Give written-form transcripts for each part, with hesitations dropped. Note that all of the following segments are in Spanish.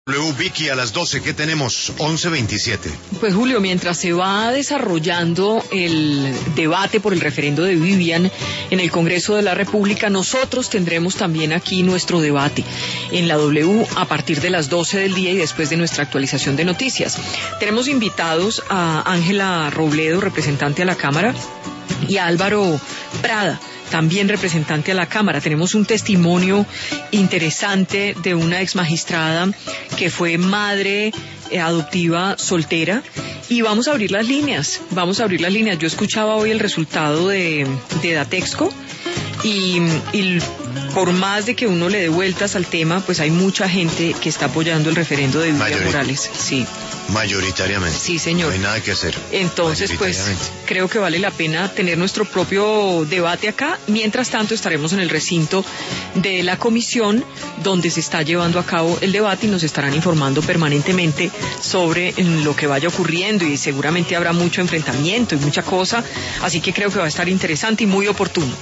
Vicky, a las 12, ¿qué tenemos? 11:27. Pues Julio, mientras se va desarrollando el debate por el referendo de Vivian en el Congreso de la República, nosotros tendremos también aquí nuestro debate en la W a partir de las 12 del día y después de nuestra actualización de noticias. Tenemos invitados a Ángela Robledo, representante a la Cámara, y a Álvaro Prada, también representante a la Cámara. Tenemos un testimonio interesante de una exmagistrada que fue madre adoptiva soltera, y vamos a abrir las líneas. Yo escuchaba hoy el resultado de Datexco y por más de que uno le dé vueltas al tema, pues hay mucha gente que está apoyando el referendo de Vivian Morales. Sí. Mayoritariamente. Sí, señor. No hay nada que hacer. Entonces, pues, creo que vale la pena tener nuestro propio debate acá. Mientras tanto, estaremos en el recinto de la comisión donde se está llevando a cabo el debate y nos estarán informando permanentemente sobre lo que vaya ocurriendo, y seguramente habrá mucho enfrentamiento y mucha cosa. Así que creo que va a estar interesante y muy oportuno.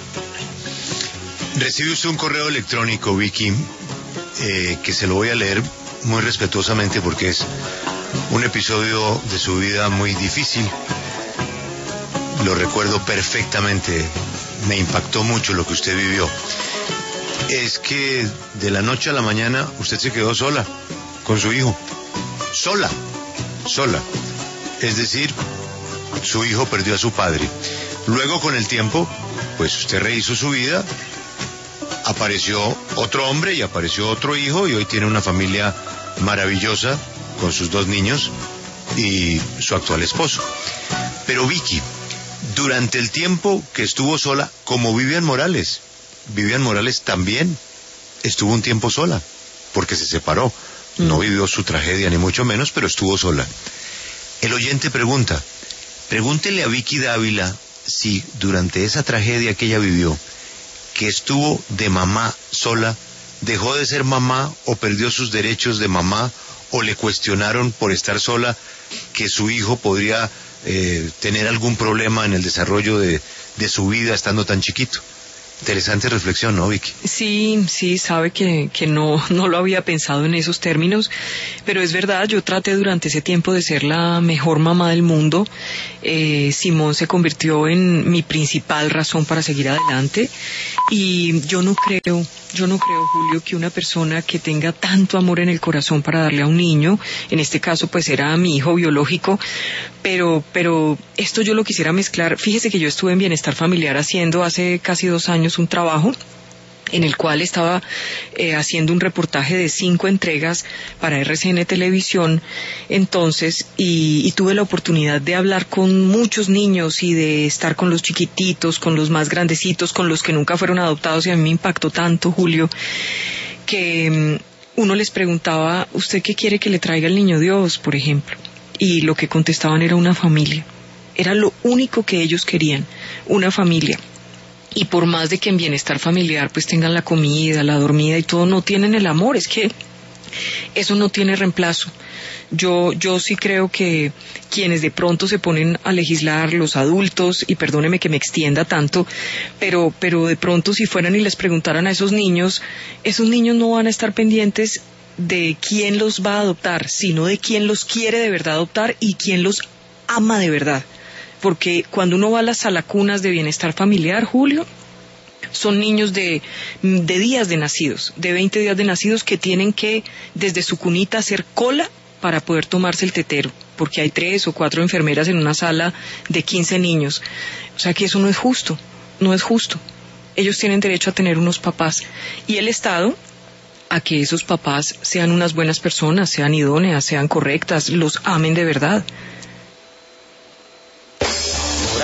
Recibe usted un correo electrónico, Vicky, que se lo voy a leer muy respetuosamente porque es un episodio de su vida muy difícil. Lo recuerdo perfectamente, me impactó mucho lo que usted vivió. Es que de la noche a la mañana usted se quedó sola con su hijo. Sola. Es decir, su hijo perdió a su padre. Luego, con el tiempo, pues usted rehizo su vida. Apareció otro hombre y apareció otro hijo, y hoy tiene una familia maravillosa con sus 2 niños y su actual esposo. Pero Vicky, durante el tiempo que estuvo sola, como Vivian Morales también estuvo un tiempo sola, porque se separó. No vivió su tragedia ni mucho menos, pero estuvo sola. El oyente pregunta, pregúntele a Vicky Dávila si durante esa tragedia que ella vivió, que estuvo de mamá sola, dejó de ser mamá o perdió sus derechos de mamá, o le cuestionaron por estar sola que su hijo podría tener algún problema en el desarrollo de su vida estando tan chiquito. Interesante reflexión, ¿no, Vicky? Sí, sabe que no lo había pensado en esos términos, pero es verdad, yo traté durante ese tiempo de ser la mejor mamá del mundo. Simón se convirtió en mi principal razón para seguir adelante, y yo no creo, Julio, que una persona que tenga tanto amor en el corazón para darle a un niño, en este caso pues era mi hijo biológico, pero esto yo lo quisiera mezclar. Fíjese que yo estuve en Bienestar Familiar haciendo hace casi 2 años un trabajo en el cual estaba haciendo un reportaje de 5 entregas para RCN Televisión, entonces, y tuve la oportunidad de hablar con muchos niños y de estar con los chiquititos, con los más grandecitos, con los que nunca fueron adoptados, y a mí me impactó tanto, Julio, que uno les preguntaba, ¿usted qué quiere que le traiga el niño Dios, por ejemplo? Y lo que contestaban era una familia. Era lo único que ellos querían, una familia. Y por más de que en Bienestar Familiar pues tengan la comida, la dormida y todo, no tienen el amor. Es que eso no tiene reemplazo. Yo sí creo que quienes de pronto se ponen a legislar, los adultos, y perdóneme que me extienda tanto, pero de pronto si fueran y les preguntaran a esos niños no van a estar pendientes de quién los va a adoptar, sino de quién los quiere de verdad adoptar y quién los ama de verdad. Porque cuando uno va a las salacunas de Bienestar Familiar, Julio, son niños de días de nacidos, de 20 días de nacidos, que tienen que desde su cunita hacer cola para poder tomarse el tetero, porque hay 3 o 4 enfermeras en una sala de 15 niños. O sea que eso no es justo. Ellos tienen derecho a tener unos papás, y el Estado a que esos papás sean unas buenas personas, sean idóneas, sean correctas, los amen de verdad.